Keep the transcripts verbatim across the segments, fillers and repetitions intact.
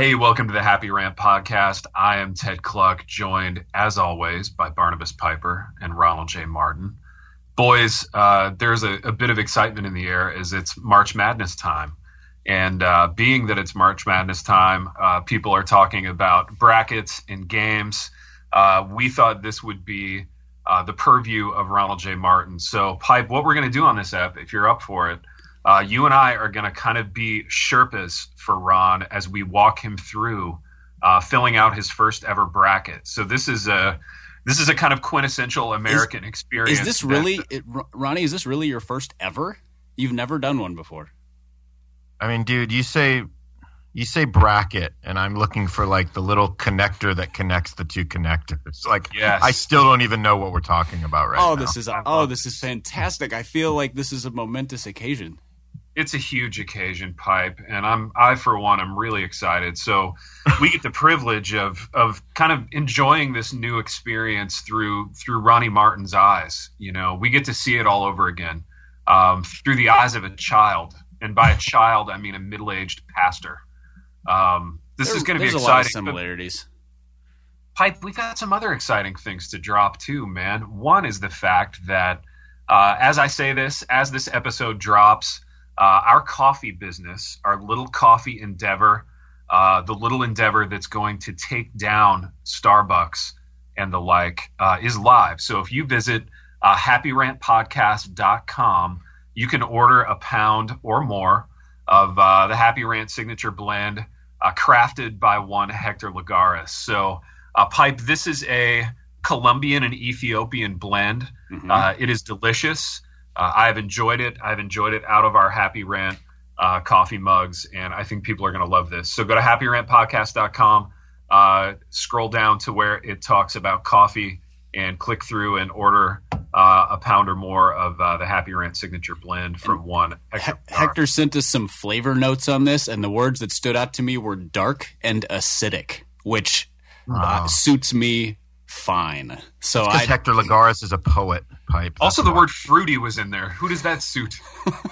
Hey, welcome to the Happy Rant Podcast. I am Ted Cluck, joined, as always, by Barnabas Piper and Ronald J. Martin. Boys, uh, there's a, a bit of excitement in the air as it's March Madness time. And uh, being that it's March Madness time, uh, people are talking about brackets and games. Uh, we thought this would be uh, the purview of Ronald J. Martin. So, Pipe, what we're going to do on this app, if you're up for it, Uh, you and I are going to kind of be Sherpas for Ron as we walk him through uh, filling out his first ever bracket. So this is a this is a kind of quintessential American is, experience. Is this really, it, Ronnie? Is this really your first ever? You've never done one before. I mean, dude, you say you say bracket, and I'm looking for like the little connector that connects the two connectors. Like, yes. I still don't even know what we're talking about right oh, now. This is a, oh, this is fantastic. I feel like this is a momentous occasion. It's a huge occasion, Pipe, and I'm I for one am really excited. So we get the privilege of of kind of enjoying this new experience through through Ronnie Martin's eyes. You know, we get to see it all over again um, through the eyes of a child, and by a child I mean a middle-aged pastor. Um, this there, is going to be exciting. exciting. There's a lot of similarities. Pipe, we got some other exciting things to drop too, man. One is the fact that uh, as I say this, as this episode drops. Uh, our coffee business, our little coffee endeavor, uh, the little endeavor that's going to take down Starbucks and the like, uh, is live. So if you visit uh, happy rant podcast dot com, you can order a pound or more of uh, the Happy Rant signature blend uh, crafted by one Hector Lagares. So, uh, Pipe, this is a Colombian and Ethiopian blend. Mm-hmm. Uh, it is delicious. Uh, I've enjoyed it. I've enjoyed it out of our Happy Rant uh, coffee mugs, and I think people are going to love this. So go to happy rant podcast dot com, uh, scroll down to where it talks about coffee, and click through and order uh, a pound or more of uh, the Happy Rant signature blend from one. Hector, He- Hector sent us some flavor notes on this, and the words that stood out to me were dark and acidic, which uh, suits me fine. So I Hector Lagares is a poet. Pipe. Also, the word fruity was in there. Who does that suit?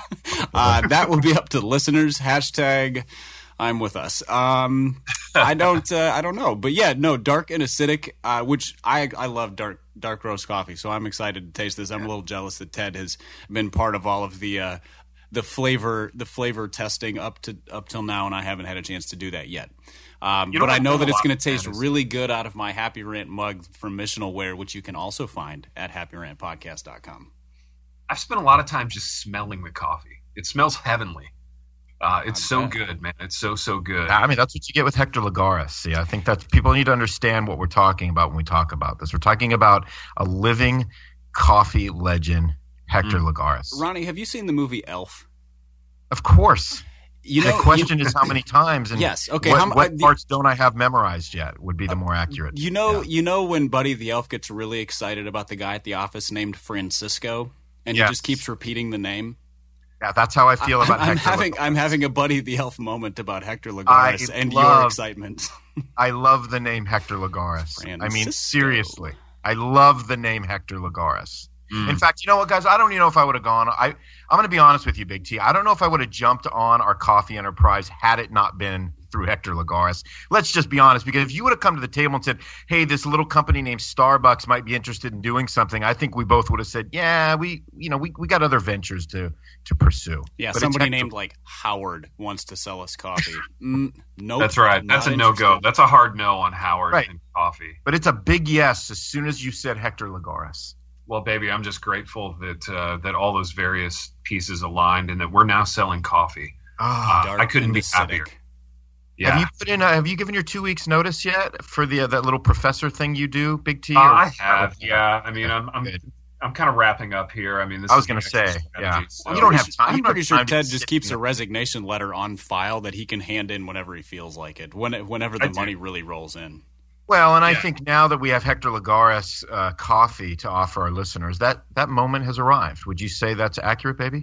uh, that will be up to the listeners. Hashtag I'm with us. Um, I don't. Uh, I don't know, but yeah, no, dark and acidic. Uh, which I I love dark dark roast coffee, so I'm excited to taste this. I'm a little jealous that Ted has been part of all of the uh, the flavor the flavor testing up to up till now, and I haven't had a chance to do that yet. Um, but I know that it's going to taste really good out of my Happy Rant mug from Missional Wear, which you can also find at happy rant podcast dot com. I've spent a lot of time just smelling the coffee. It smells heavenly. Uh, it's so bet. good, man. It's so, so good. I mean, that's what you get with Hector Lagares. See, I think that people need to understand what we're talking about when we talk about this. We're talking about a living coffee legend, Hector mm. Lagares. Ronnie, have you seen the movie Elf? Of course. You know, the question you, is how many times and yes, okay, what, how, what uh, parts don't I have memorized yet would be the more accurate. You know, yeah. you know when Buddy the Elf gets really excited about the guy at the office named Francisco, and yes. he just keeps repeating the name? Yeah, that's how I feel about I'm, I'm Hector having Lagares. I'm having a Buddy the Elf moment about Hector Lagares and love, your excitement. I love the name Hector Lagares. Francisco. I mean, seriously. I love the name Hector Lagares. Mm. In fact, you know what, guys? I don't even know if I would have gone. I, I'm going to be honest with you, Big T. I don't know if I would have jumped on our coffee enterprise had it not been through Hector Lagares. Let's just be honest, because if you would have come to the table and said, hey, this little company named Starbucks might be interested in doing something, I think we both would have said, yeah, we you know, we, we got other ventures to to pursue. Yeah, but somebody named like Howard wants to sell us coffee. Mm, nope. That's right. That's a no-go. That's a hard no on Howard right. and coffee. But it's a big yes as soon as you said Hector Lagares. Well, baby, I'm just grateful that uh, that all those various pieces aligned and that we're now selling coffee. Oh, uh, I couldn't be happier. Yeah. Have you put in? A, have you given your two weeks notice yet for the uh, that little professor thing you do, Big T? Uh, I have. Yeah. I mean, I'm I'm, I'm kind of wrapping up here. I mean, this I was is going to say, yeah. So. You don't have time. I'm pretty sure Ted Ted just keeps a resignation letter on file that he can hand in whenever he feels like it, when whenever the money really rolls in. Well, and I yeah. think now that we have Hector Lagares uh, coffee to offer our listeners, that, that moment has arrived. Would you say that's accurate, baby?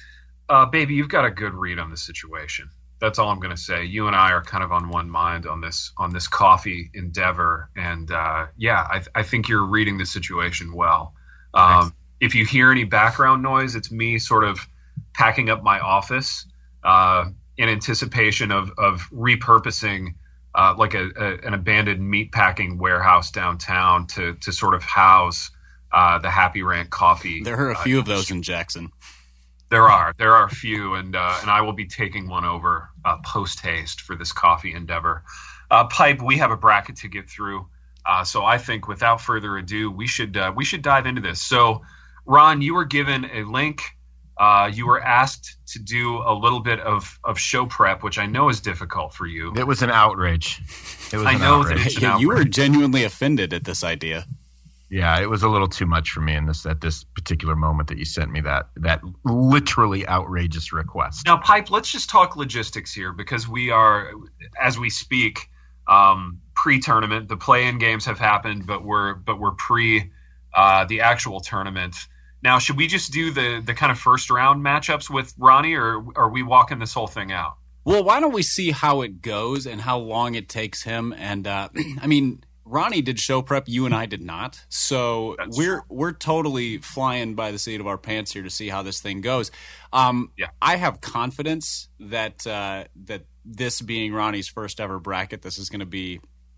Uh, baby, you've got a good read on the situation. That's all I'm going to say. You and I are kind of on one mind on this on this coffee endeavor, and uh, yeah, I, I think you're reading the situation well. Um, if you hear any background noise, it's me sort of packing up my office uh, in anticipation of of repurposing uh, like a, a an abandoned meatpacking warehouse downtown to to sort of house uh, the Happy Rant coffee. There are a few uh, of those in Jackson. There are. There are a few, and uh, and I will be taking one over uh, post-haste for this coffee endeavor. Uh, Pipe, we have a bracket to get through, uh, so I think without further ado, we should uh, we should dive into this. So, Ron, you were given a link. Uh, you were asked to do a little bit of, of show prep, which I know is difficult for you. It was an outrage. It was I an know outrage. that it's an Yeah, you outrage. were genuinely offended at this idea. Yeah, it was a little too much for me in this at this particular moment that you sent me that that literally outrageous request. Now, Pipe, let's just talk logistics here because we are, as we speak, um, pre-tournament. The play-in games have happened, but we're but we're pre uh, the actual tournament. Now, should we just do the the kind of first round matchups with Ronnie, or are we walking this whole thing out? Well, why don't we see how it goes and how long it takes him? And uh, I mean, Ronnie did show prep, you and I did not, so That's we're true. we're totally flying by the seat of our pants here to see how this thing goes. Um, Yeah. I have confidence that uh, that this being Ronnie's first ever bracket, this is going to be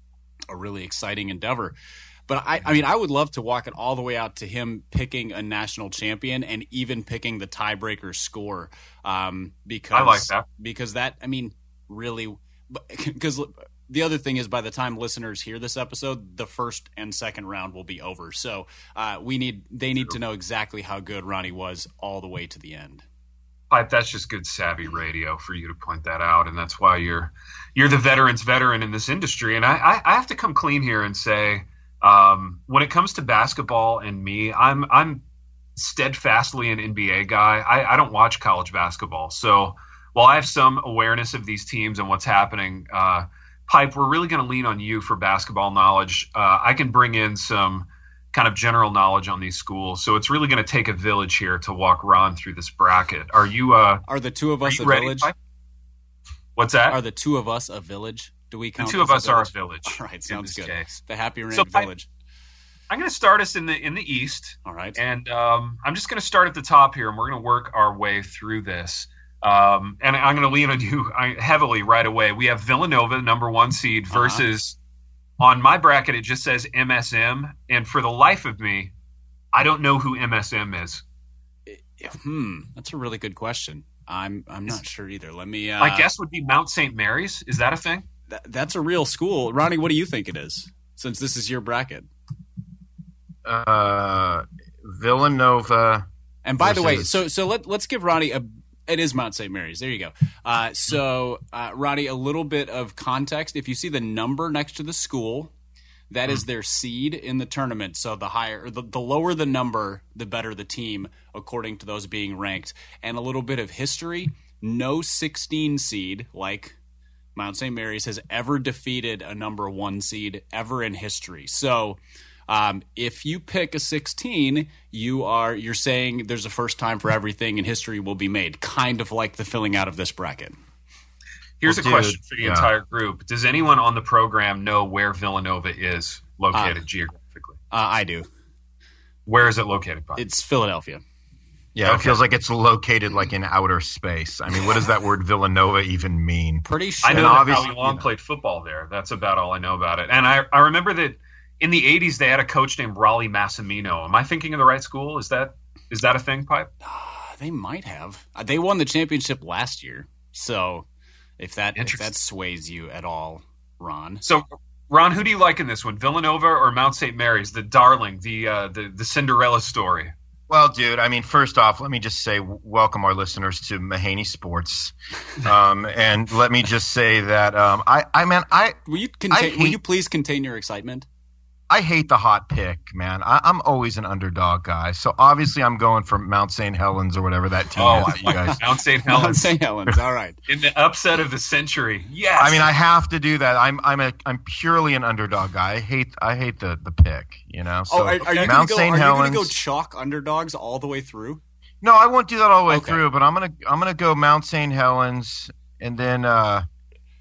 a really exciting endeavor. But I, I mean, I would love to walk it all the way out to him picking a national champion and even picking the tiebreaker score. Um, because I like that. because that, I mean, really, because the other thing is, by the time listeners hear this episode, the first and second round will be over. So uh, we need they need to know exactly how good Ronnie was all the way to the end. Pipe, that's just good savvy radio for you to point that out, and that's why you're you're the veteran's veteran in this industry. And I, I, I have to come clean here and say, um, when it comes to basketball and me, I'm I'm steadfastly an N B A guy. I, I don't watch college basketball, so while I have some awareness of these teams and what's happening, uh, Pipe, we're really going to lean on you for basketball knowledge. Uh, I can bring in some kind of general knowledge on these schools, so it's really going to take a village here to walk Ron through this bracket. Are you? Uh, Are the two of are us you a ready, village? Pipe? What's that? Are the two of us a village? Do we the count two of as us a are a village? village. All right, in sounds this good. case. The Happy Rant So, Pipe- Village. I'm going to start us in the in the East. All right. And um, I'm just going to start at the top here, and we're going to work our way through this. Um, and I'm going to lean on you heavily right away. We have Villanova, number one seed, Uh-huh. versus on my bracket, it just says M S M. And for the life of me, I don't know who M S M is. Hmm, that's a really good question. I'm I'm not sure either. Let me. Uh, My guess would be Mount Saint Mary's. Is that a thing? th- that's a real school. Ronnie, what do you think it is? Since this is your bracket. Uh, Villanova. And by the way, versus- so so let let's give Ronnie a. It is Mount Saint Mary's. There you go. Uh, so, uh, Ronnie, a little bit of context. If you see the number next to the school, that is their seed in the tournament. So the higher, the, the lower the number, the better the team, according to those being ranked. And a little bit of history: no sixteen seed like Mount Saint Mary's has ever defeated a number one seed ever in history. So. Um, if you pick a sixteen, you are you're saying there's a first time for everything and history will be made, kind of like the filling out of this bracket. Here's Well, a dude, question for the yeah. entire group. Does anyone on the program know where Villanova is located Uh, geographically? Uh, I do. Where is it located, Pipe? It's Philadelphia. Yeah, it Okay. feels like it's located like in outer space. I mean, what does that word Villanova even mean? Pretty sure. I know And that obviously, Howie Long you know. played football there. That's about all I know about it. And I, I remember that in the eighties they had a coach named Raleigh Massimino. Am I thinking of the right school? Is that is that a thing, Pipe? Uh, they might have. Uh, they won the championship last year. So if that if Interesting. that sways you at all, Ron. So, Ron, who do you like in this one, Villanova or Mount Saint Mary's, the darling, the uh, the the Cinderella story? Well, dude, I mean, first off, let me just say w- welcome our listeners to Mahaney Sports. Um, and let me just say that um, I, I mean, I, Will you contain, hate- will you please contain your excitement? I hate the hot pick, man. I, I'm always an underdog guy. So obviously I'm going for Mount Saint Helens or whatever that team Oh, is I that you like guys. Mount Saint Mount Helens Saint Helens. All right. in the upset of the century. Yes. I mean, I have to do that. I'm I'm a I'm purely an underdog guy. I hate I hate the, the pick, you know. So Oh, are, are you going Mount to go? Saint Are you going Helens. to go chalk underdogs all the way through? No, I won't do that all the way Okay. through, but I'm gonna I'm gonna go Mount Saint Helens and then uh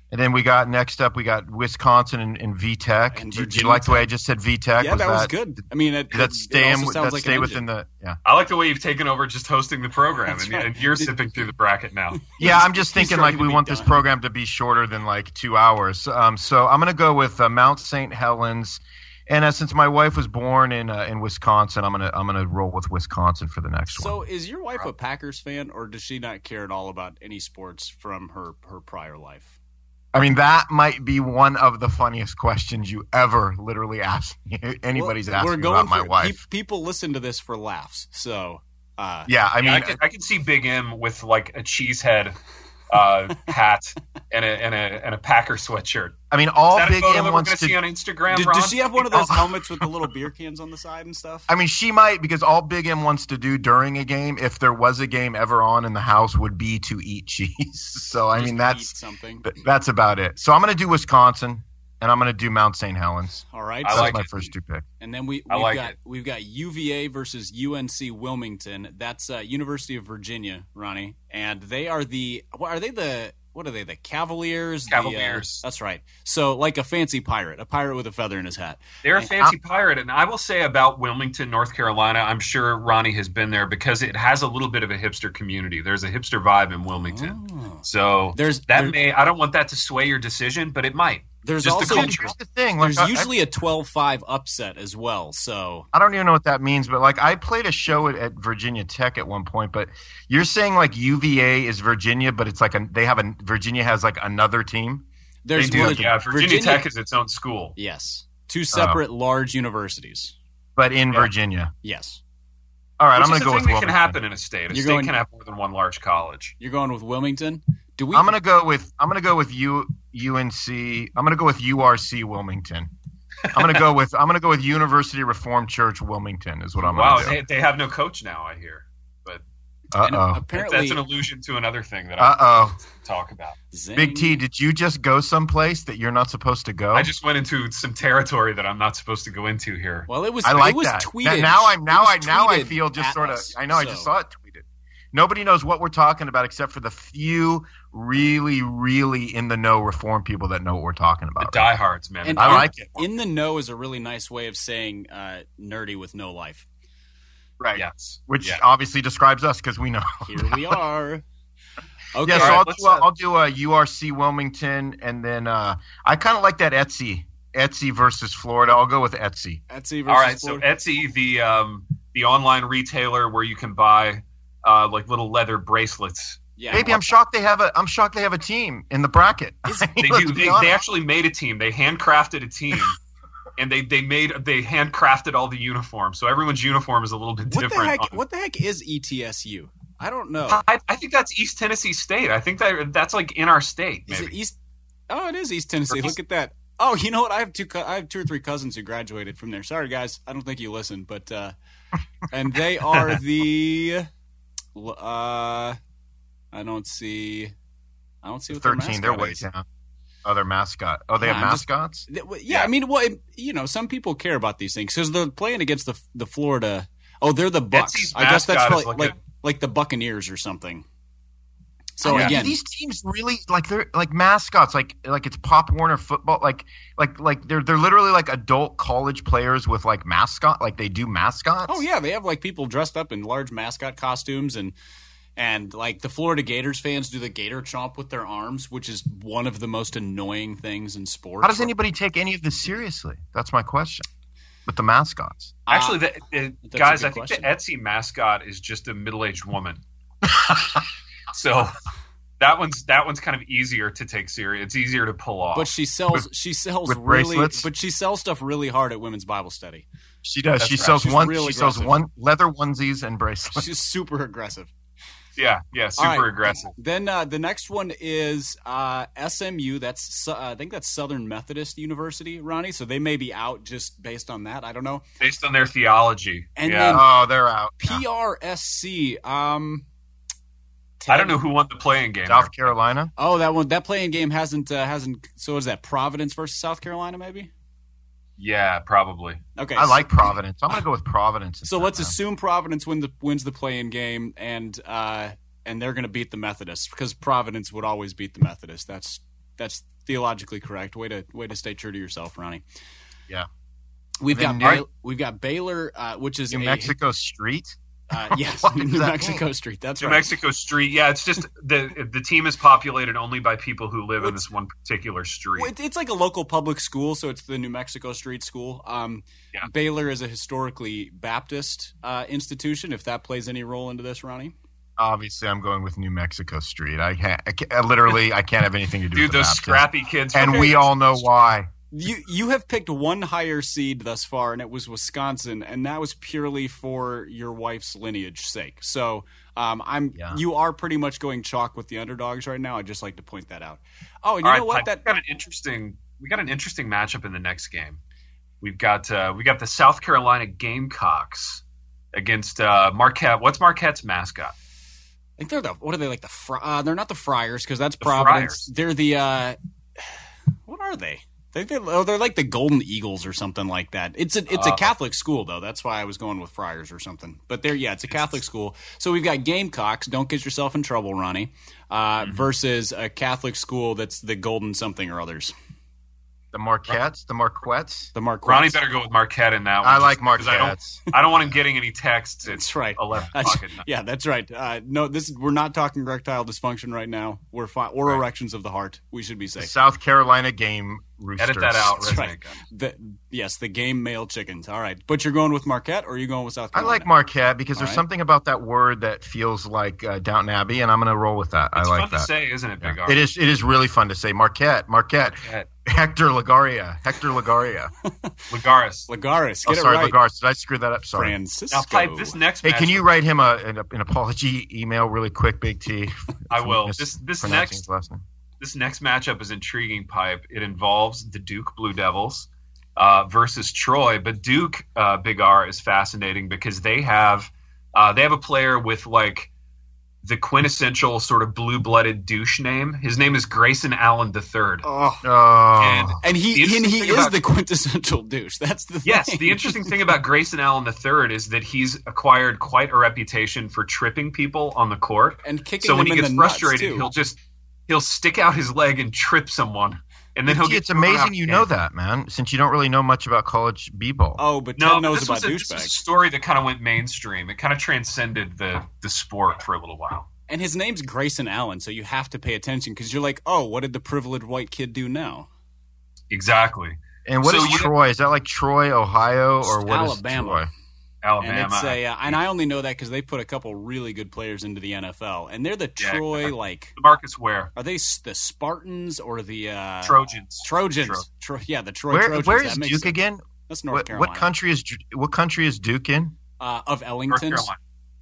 And then we got next up, we got Wisconsin and, and V TEC. And Did you, Virginia like the way Tech. I just said V TEC? Yeah, was that was that good. I mean, it, Did that it, stay, it in, also that sounds like stay an within engine. the yeah? I like the way you've taken over just hosting the program, and, right. and you're sipping through the bracket now. Yeah, I'm just He's thinking trying like to we be want this done. program to be shorter than like two hours. Um, so I'm going to go with uh, Mount Saint Helens. And uh, since my wife was born in uh, in Wisconsin, I'm gonna I'm gonna roll with Wisconsin for the next So, one. is your wife a Packers fan, or does she not care at all about any sports from her, her prior life? I mean, that might be one of the funniest questions you ever literally asked me. Anybody's Well, asking we're me going about my for, wife. pe- people listen to this for laughs. So, uh, Yeah, I I mean, mean, I can, I can see Big M with like a cheesehead uh, hat and a and a and a Packer sweatshirt. I mean, all Is that a Big photo M that we're wants going to to. see on Instagram? did, Ron? does she have one of those Oh. helmets with the little beer cans on the side and stuff? I mean, she might, because all Big M wants to do during a game, if there was a game ever on in the house, would be to eat cheese. So I Just mean, eat that's something. that's about it. So I'm going to do Wisconsin, and I'm going to do Mount Saint Helens. All right. I That's like my it. first two picks. And then we, I we've like got it. we've got U V A versus U N C Wilmington. That's uh, University of Virginia, Ronnie, and they are the what are they the what are they the Cavaliers? The, uh, Cavaliers. that's right. So like a fancy pirate, a pirate with a feather in his hat. They're a fancy pirate, and I will say about Wilmington, North Carolina, I'm sure Ronnie has been there because it has a little bit of a hipster community. There's a hipster vibe in Wilmington, Oh. so There's that there- may. I don't want that to sway your decision, but it might. There's Just the also culture. Here's the thing. Like, there's I- usually a twelve five upset as well. So I don't even know what that means, but like I played a show at, at Virginia Tech at one point. But you're saying like U V A is Virginia, but it's like a, they have a Virginia has like another team. there's They do. well, Yeah, Virginia, Tech is its own school. yes, two separate large universities. But in Yeah. Virginia. Yes, All right, Which I'm going is to go a with thing that Wilmington. can happen in a state. A You're state going- can have more than one large college. you're going with Wilmington. Do we? I'm going to go with I'm going to go with U, UNC. I'm going to go with U R C Wilmington. I'm going to go with I'm going to go with University Reformed Church Wilmington is what I'm Wow, going to they, they have no coach now. I hear, but do. Uh and oh. apparently, that's an allusion to another thing that Uh I oh. talk about. Zing. Big T, did you just go someplace that you're not supposed to go? I just went into some territory that I'm not supposed to go into here. Well, it was. I like it was that. tweeted. Now I'm now It I was now I tweeted feel just at sort of. us, I know I so- just saw it tweeted. Nobody knows what we're talking about except for the few really, really in the know reform people that know what we're talking The about. right? diehards, man. And I in- like it. In the know is a really nice way of saying uh, nerdy with no life. Right. Yes. Which Yeah. obviously describes us because we know. Here we are. Okay. Yeah, so All right, I'll, let's, do, uh, uh, I'll do a U R C Wilmington, and then uh, I kind of like that Etsy. Etsy versus Florida. I'll go with Etsy. Etsy versus All right, so Florida. Etsy, the um, the online retailer where you can buy uh, like little leather bracelets. yeah. Maybe I'm shocked they have a. I'm shocked they have a team in the bracket. I mean, They let's do. be They, honest. they actually made a team. They handcrafted a team, and they they made they handcrafted all the uniforms. So everyone's uniform is a little bit What the different. heck? on- What the heck is E T S U? I don't know. I, I think that's East Tennessee State. I think that that's like in our state. Is Maybe. it East? Oh, it is East Tennessee. Or Look East- at that. Oh, you know what? I have two. co- I have two or three cousins who graduated from there. Sorry, guys. I don't think you listen, but uh, and they are the. Uh, I don't see. I don't see what their thirteen. They're mascot way is. down. Oh, their mascot. Oh, they Yeah, have I'm just- mascots. Th- well, Yeah, I mean, well, it- you know, some people care about these things because they're playing against the the Florida. Oh, they're the Bucks. Etsy's I guess that's mascot probably is like like like, a- the Buccaneers or something. So I mean, again, these teams really like they're like mascots, like like it's Pop Warner football, like like like they're they're literally like adult college players with like mascot, like they do mascots. oh yeah, they have like people dressed up in large mascot costumes and and like the Florida Gators fans do the Gator chomp with their arms, which is one of the most annoying things in sports. How does anybody take any of this seriously? That's my question. With the mascots, Actually, Uh, the, uh, that's a guys, good I think question. the Etsy mascot is just a middle-aged woman. So that one's that one's kind of easier to take serious. It's easier to pull off. but she sells With- she sells with really bracelets? but she sells stuff really hard at Women's Bible Study. she does. That's she right. sells She's one. real she sells aggressive. one leather onesies and bracelets. She's super aggressive. yeah, yeah, super All right. aggressive. Then uh, the next one is uh, S M U. That's Su- I think that's Southern Methodist University, Ronnie. So they may be out just based on that. I don't know. Based on their theology. And yeah. then- Oh, they're out. P R S C. Um, I don't know who won the playing game. South there. Carolina. Oh, that one. That playing game hasn't uh, hasn't. So is that Providence versus South Carolina? Maybe. Yeah, probably. Okay. I so- like Providence. I'm gonna go with Providence. So instead, let's man. assume Providence win the, wins the play-in game, and uh, and they're going to beat the Methodists because Providence would always beat the Methodists. That's that's theologically correct. Way to way to stay true to yourself, Ronnie. Yeah. We've got New- Baylor, we've got Baylor, uh, which is New a, Mexico Street. Uh, yes, What New does that Mexico mean? Street. That's New right. Mexico Street. Yeah, it's just the the team is populated only by people who live in this one particular street. Well, it- It's like a local public school, so it's the New Mexico Street School. Um, Yeah. Baylor is a historically Baptist uh, institution. If that plays any role into this, Ronnie. Obviously, I'm going with New Mexico Street. I can't. I can't I literally, I can't have anything to do Dude, with the those Baptist. scrappy kids. And from- we all know why. You you have picked one higher seed thus far, and it was Wisconsin, and that was purely for your wife's lineage sake. So um, I'm Yeah. you are pretty much going chalk with the underdogs right now. I'd just like to point that out. Oh, and you All know right, what? Pipe, That we got an interesting. We got an interesting matchup in the next game. We've got uh, we got the South Carolina Gamecocks against uh, Marquette. What's Marquette's mascot? I think they're the what are they like the Fri- uh, they're not the Friars because that's The Providence. Friars. They're the uh, what are they? They they're, oh, they're like the Golden Eagles or something like that. It's a it's a Uh, Catholic school though. That's why I was going with Friars or something. But they're yeah, it's a Catholic school. So we've got Gamecocks. Don't get yourself in trouble, Ronnie. Uh, Mm-hmm. Versus a Catholic school that's the Golden something or others. The Marquettes, the Marquettes. The Marquettes. Ronnie better go with Marquette in that one. I like just because I don't, Marquettes. I don't want him getting any texts. That's It's right. a left That's- pocket. yeah, that's right. Uh, no, this is, we're not talking erectile dysfunction right now. We're fi- or Right. erections of the heart. We should be The safe. South Carolina game roosters. Edit that out. That's Resident right. Gun. The, yes, the game male chickens. All right, but you're going with Marquette, or are you going with South I Carolina? like Marquette because All there's right. something about that word that feels like uh, Downton Abbey, and I'm going to roll with that. It's I like fun that. to say, isn't it, Big Yeah. R? It is. It is really fun to say Marquette. Marquette. Marquette. Hector Lagaria. Hector Lagaria. Lagaris. Lagaris. oh, Get sorry, it right. Lagaris. Did I screw that up? Sorry. Francisco. Now, Pipe, this next Hey, can matchup- you write him a, an, an apology email really quick, Big T? I will. Mis- This this pronouncing next his last name. this next matchup is intriguing, Pipe. It involves the Duke Blue Devils uh, versus Troy, but Duke uh, Big R is fascinating because they have uh, they have a player with like the quintessential sort of blue-blooded douche name. His name is Grayson Allen the Third. Oh. Oh, And And The he interesting and he thing is about- the quintessential douche. That's the Yes, thing. the interesting thing about Grayson Allen the Third is that he's acquired quite a reputation for tripping people on the court. and kicking So when them he in gets the nuts, frustrated, too. he'll just he'll stick out his leg and trip someone, and then he'll Big T, get it's thrown out amazing of you the know game. that, man, since you don't really know much about college b-ball. Oh, but No, Ted knows this about was, a, this was a douchebags. story that kind of went mainstream. It kind of transcended the the sport for a little while. And his name's Grayson Allen, so you have to pay attention because you're like, oh, what did the privileged white kid do now? Exactly. And what So is you- Troy? Is that like Troy, Ohio, or what is Alabama. Troy? Alabama. And it's a, uh, and I only know that because they put a couple really good players into the N F L, and they're the Yeah, Troy exactly. like Marcus Ware. are they s- the Spartans or the uh, Trojans. Trojans? Tro- Tro- yeah, the Troy Where, Trojans. where That is makes Duke sense. again? That's North What, Carolina. what country is Ju- what country is Duke in? Uh, of North Ellington. Carolina.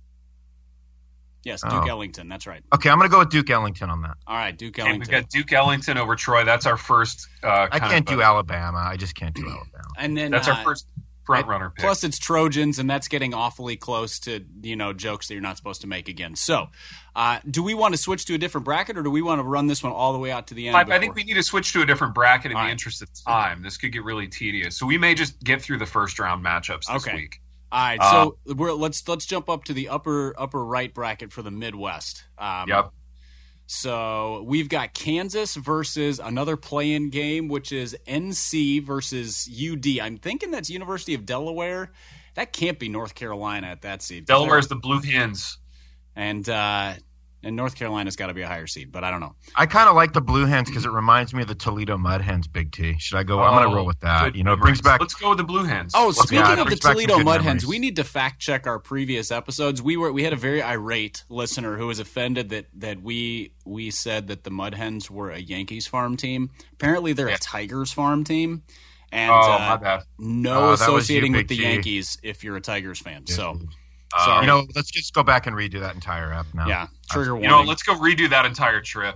Yes, Duke Oh. Ellington. That's right. Okay, I'm going to go with Duke Ellington on that. All right, Duke And we Ellington. got Duke Ellington over Troy. That's our first. Uh, I kind can't of, do uh, Alabama. I just can't do Alabama. and then That's uh, our first front runner pick. Plus, it's Trojans, and that's getting awfully close to you know jokes that you're not supposed to make again. So, uh, do we want to switch to a different bracket, or do we want to run this one all the way out to the end? I, I before- think we need to switch to a different bracket in All the right. interest of time. This could get really tedious, so we may just get through the first round matchups this Okay. week. All right, Uh, so we're, let's let's jump up to the upper upper right bracket for the Midwest. Um, Yep. So we've got Kansas versus another play-in game, which is N C versus U D. I'm thinking that's University of Delaware. That can't be North Carolina at that seed. Delaware's the Blue Hens. and uh, and North Carolina's got to be a higher seed, but I don't know. I kind of like the Blue Hens because it reminds me of the Toledo Mud Hens. Big T. Should I go? I'm going to roll with that. Oh, Good You know, it brings memories. back. Let's go with the Blue Hens. Oh, Let's speaking yeah, of the brings back some Toledo good Mud Hens, memories. we need to fact check our previous episodes. We were we had a very irate listener who was offended that that we we said that the Mud Hens were a Yankees farm team. Apparently, they're Yeah. a Tigers farm team, and Oh, uh, my bad. no Oh, that was you, associating with Big the T. Yankees if you're a Tigers fan. So, Uh, sorry. You know, let's just go back and redo that entire app now. yeah, trigger You warning. know, let's go redo that entire trip.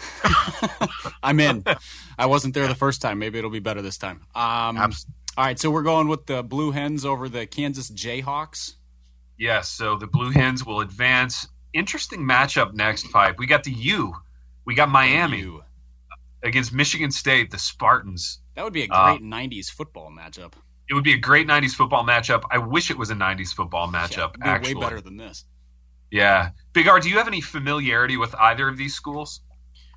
I'm in. I wasn't there the first time. Maybe it'll be better this time. Um, Abs- all right, so we're going with the Blue Hens over the Kansas Jayhawks. Yes, so the Blue Hens will advance. Interesting matchup next, Pipe. We got the U. We got Miami You. against Michigan State, the Spartans. That would be a Uh, great nineties football matchup. It would be a great nineties football matchup. I wish it was a nineties football Yeah, matchup, it'd be actually. way better than this. Yeah. Big R, do you have any familiarity with either of these schools?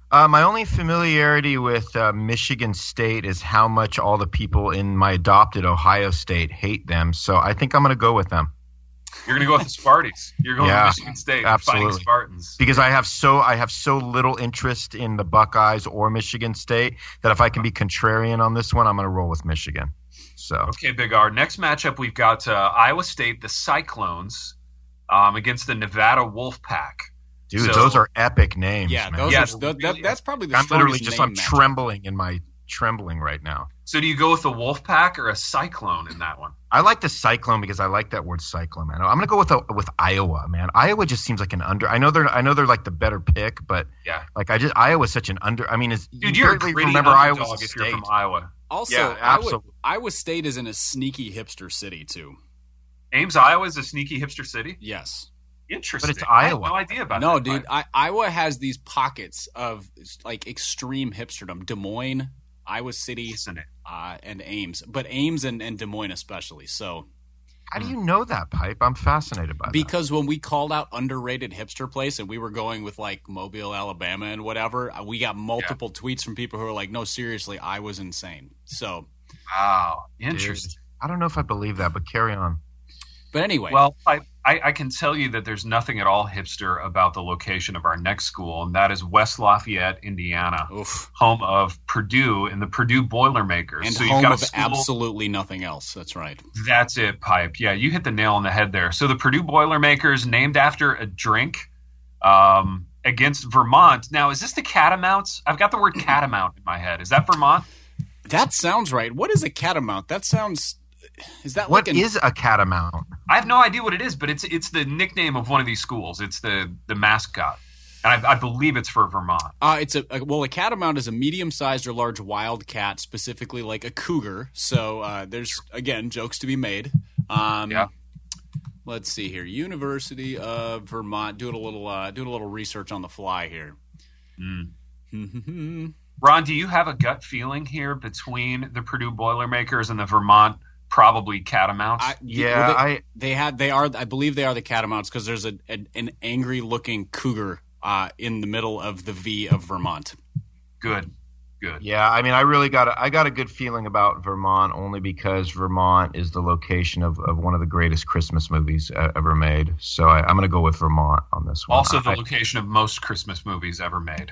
Uh, my only familiarity with uh, Michigan State is how much all the people in my adopted Ohio State hate them. So I think I'm going to go with them. You're going to go with the Sparties. You're going Yeah, with Michigan State. absolutely. Fighting Spartans. Because I have so I have so little interest in the Buckeyes or Michigan State that if I can be contrarian on this one, I'm going to roll with Michigan. So Okay, Big R. Next matchup, we've got uh, Iowa State, the Cyclones, um, against the Nevada Wolfpack. dude, So- those are epic names. Yeah, man. those Yeah, are, th- that, that's probably the I'm literally strongest just name I'm matchup. trembling in my trembling right now. So do you go with a Wolfpack or a Cyclone in that one? I like the Cyclone because I like that word cyclone, man. I'm gonna go with a, with Iowa, man. Iowa just seems like an under. I know they're I know they're like the better pick, but Yeah. like I just Iowa's such an under. I mean, it's, Dude, you you're a barely gritty remember underdog Iowa if State. you're from Iowa. Also, Yeah, Iowa, absolutely. Iowa State is in a sneaky hipster city too. Ames, Iowa is a sneaky hipster city? Yes. Interesting. But it's I had Iowa. no idea about No, that. dude, I, Iowa has these pockets of like extreme hipsterdom. Des Moines, Iowa City, Isn't it? uh, and Ames, but Ames and, and Des Moines especially. So How do you know that, Pipe? I'm fascinated by that. because when we called out underrated hipster place and we were going with like Mobile, Alabama, and whatever, uh, we got multiple tweets from people who were like, "No, seriously, I was insane." So, Wow. Dude, Interesting. I don't know if I believe that, but carry on. but anyway, Well, I, I, I can tell you that there's nothing at all hipster about the location of our next school, and that is West Lafayette, Indiana, oof, home of Purdue and the Purdue Boilermakers. and so you've home got a of school, absolutely nothing else. That's right. That's it, Pipe. Yeah, you hit the nail on the head there. So the Purdue Boilermakers, named after a drink, um, against Vermont. Now, is this the Catamounts? I've got the word catamount in my head. Is that Vermont? That sounds right. What is a catamount? That sounds. Is that What like an, is a catamount? I have no idea what it is, but it's it's the nickname of one of these schools. It's the the mascot, and I, I believe it's for Vermont. Uh, it's a, a well, a catamount is a medium-sized or large wild cat, specifically like a cougar. So uh, there's again jokes to be made. Um, Yeah. Let's see here. University of Vermont. Doing a little uh, doing a little research on the fly here. Mm. Ron, do you have a gut feeling here between the Purdue Boilermakers and the Vermont probably Catamounts? I, Yeah, well, they, I they had they are I believe they are the catamounts because there's a, a an angry looking cougar uh, in the middle of the V of Vermont. Good, good. yeah, I mean, I really got a, I got a good feeling about Vermont only because Vermont is the location of, of one of the greatest Christmas movies uh, ever made. So I, I'm going to go with Vermont on this one. Also, the I- location of most Christmas movies ever made.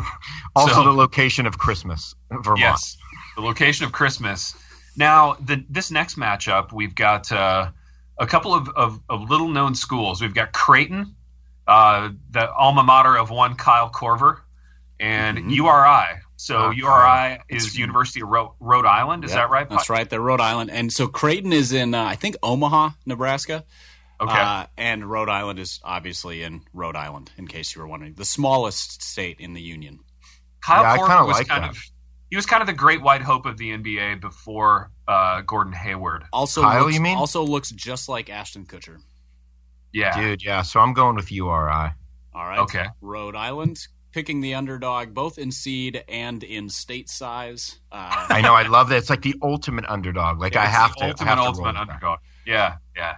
also so- the location of Christmas, Vermont. Yes, the location of Christmas. Now, the, this next matchup, we've got uh, a couple of, of, of little-known schools. We've got Creighton, uh, the alma mater of one Kyle Korver, and Mhm. U R I. So Oh, U R I It's- is University of Ro- Rhode Island. Is Yeah, that right? That's right. They're Rhode Island, and so Creighton is in uh, I think Omaha, Nebraska. Okay. Uh, and Rhode Island is obviously in Rhode Island, in case you were wondering, the smallest state in the union. Kyle Yeah, I Korver kinda was like kind that. of he was kind of the great white hope of the N B A before uh, Gordon Hayward. Also, Kyle, looks, you mean? also looks just like Ashton Kutcher. Yeah. Dude, yeah. So I'm going with U R I. All right. Okay. Rhode Island picking the underdog both in seed and in state size. Uh, I know. I love that. It's like the ultimate underdog. Like I It's have the to. I ultimate have to ultimate roll with that. underdog. Yeah, yeah.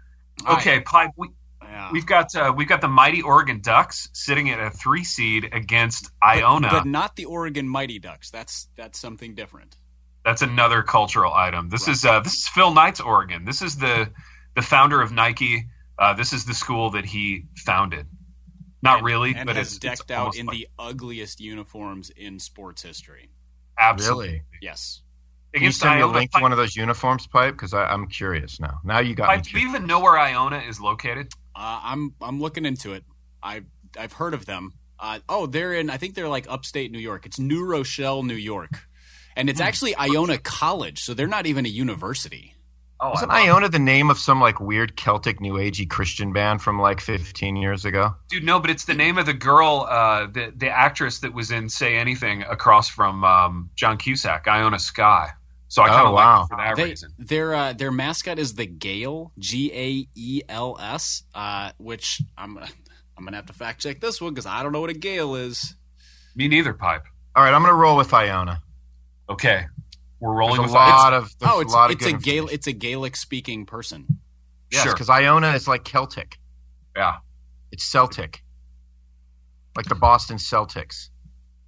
I- Okay, Pipe. We, yeah. we've got uh, we've got the mighty Oregon Ducks sitting at a three seed against Iona. but, but not the Oregon Mighty Ducks. That's that's something different. That's another cultural item. This is uh, this is Phil Knight's Oregon. This is the the founder of Nike. Uh, this is the school that he founded. Not and, really, and but has it's decked it's out almost in like- the ugliest uniforms in sports history. absolutely Really? Yes. Can you against send me a Iona. link to one of those uniforms, Pipe? Because I'm curious now. Now you got Pipe, me. do you curious. even know where Iona is located? Uh, I'm I'm looking into it. I I've heard of them. Uh, oh, they're in. I think they're like upstate New York. It's New Rochelle, New York, and it's actually Iona College. So they're not even a university. Oh, Wasn't I love Iona the name of some like weird Celtic New Agey Christian band from like fifteen years ago? Dude, no, but it's the name of the girl, uh, the the actress that was in Say Anything across from um, John Cusack, Iona Sky. So I kind of Oh, like wow. it for that They, reason. their uh, their mascot is the Gale, G A E L S, uh, which I'm I'm gonna have to fact check this one because I don't know what a Gale is. Me neither, Pipe. All right, I'm going to roll with Iona. Okay, we're rolling There's a with Iona. lot of there's Oh, it's a lot of it's good a Gale information. it's a Gaelic speaking person. Yes, Sure. because Iona is like Celtic. Yeah. It's Celtic, like the Boston Celtics.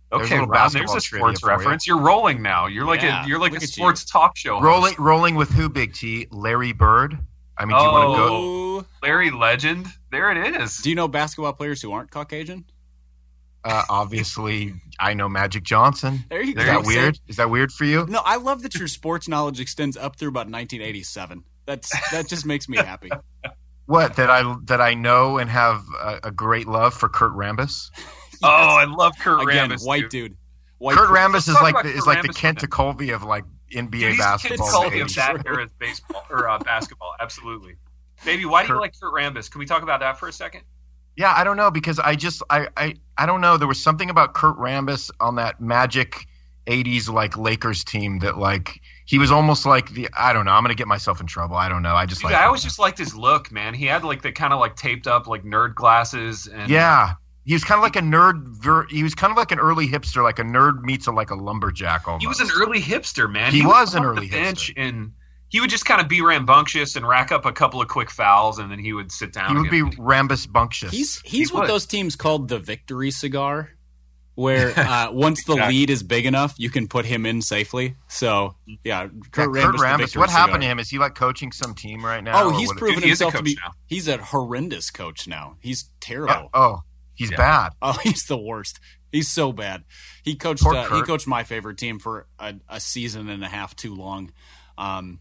There's a Okay, little Ron, there's basketball a sports trivia for you. reference. You're rolling now. You're like Yeah, a you're like look a at sports talk show host. Rolling, rolling with who, Big T? Larry Bird. I mean, do you want to go? Oh, Larry Legend. There it is. do you know basketball players who aren't Caucasian? Uh, obviously, I know Magic Johnson. There you Is go. that weird? Is that weird for you? No, I love that your sports knowledge extends up through about nineteen eighty-seven. That's that just makes me happy. What that I that I know and have a, a great love for Kurt Rambis. Oh, I love Kurt Again, Rambis. white dude. dude. White Kurt dude. Rambis is talk like about the, is Kurt like the Rambis Kent with Colby of like N B A Dude, he's basketball. Kid Colby in the of eighties. that era's baseball or uh, basketball. Absolutely. Baby, why do you Kurt- like Kurt Rambis? Can we talk about that for a second? Yeah, I don't know because I just I, I I don't know. There was something about Kurt Rambis on that Magic eighties like Lakers team that like he was almost like the I don't know. I'm gonna get myself in trouble. I don't know. I just Dude, like I always just liked his look, man. He had like the kind of like taped up like nerd glasses and yeah. He was kind of like a nerd. Ver, he was kind of like an early hipster, like a nerd meets a like a lumberjack. Almost. He was an early hipster, man. He would was come an off the early bench hipster. and he would just kind of be rambunctious and rack up a couple of quick fouls, and then he would sit down. He would be again. Rambus bunctious. He's he's He what would. those teams called the victory cigar, where uh, once the Exactly. lead is big enough, you can put him in safely. So yeah, Kurt Yeah, Rambis. Kurt the Rambis. victory What happened to cigar. him? Is he like coaching some team right now? Oh, or he's what- proven Dude, he is a himself to coach be. now. He's a horrendous coach now. He's Yeah, terrible. oh, he's Yeah. bad. Oh, he's the worst. He's so bad. He coached. Poor Uh, he Kurt. coached my favorite team for a, a season and a half too long. Um,